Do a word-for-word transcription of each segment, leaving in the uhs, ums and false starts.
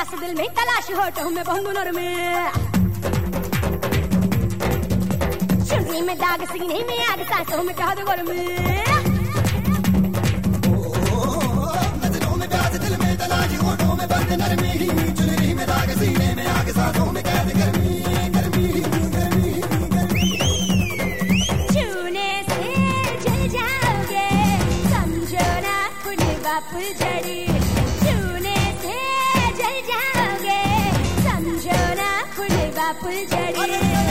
प्यास दिल में तलाश होठों में भंगुनर में चुनरी में दाग सीने में आग सांसों में कहा दो में नजरों में प्यास दिल में तलाश होठों में बंद नरमी चुनरी में दाग सीने में आग सांसों में कैद गर्मी गर्मी गर्मी गर्मी छूने से जल जाओगे समझो ना फुलवा फुलझड़ी छूने से जल जाओगे समझो ना फुलवा फुलझड़ी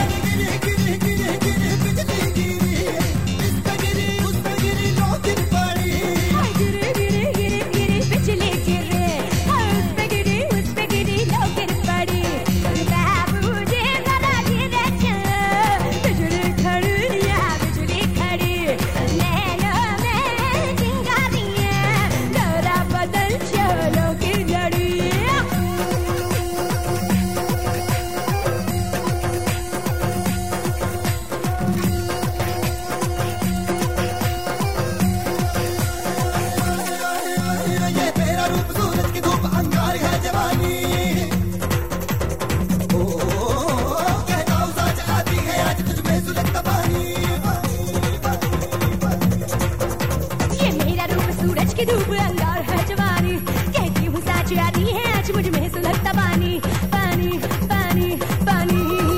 धूप अंगार है जवानी कहती हूँ साच आती है आज मुझ में सुलगता पानी पानी पानी पानी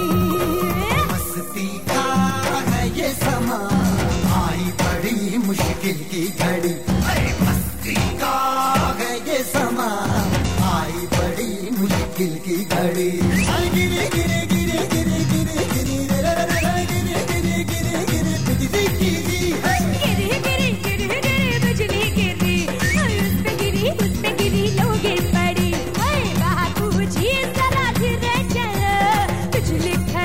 मस्ती का है ये समा आई बड़ी मुश्किल की घड़ी मस्ती का है ये समा आई बड़ी मुश्किल की घड़ी गिरे गिरे गिरे गिरे गिरे गिरे गिरे गिरे गिरे गिरे बिजली गिरी है गिरी गिरी गिरी गिरी बिजली गिरी उस पे गिरी उस पे गिरी लोगे पड़ी बाबू जी जरा धीरे चलो बिजली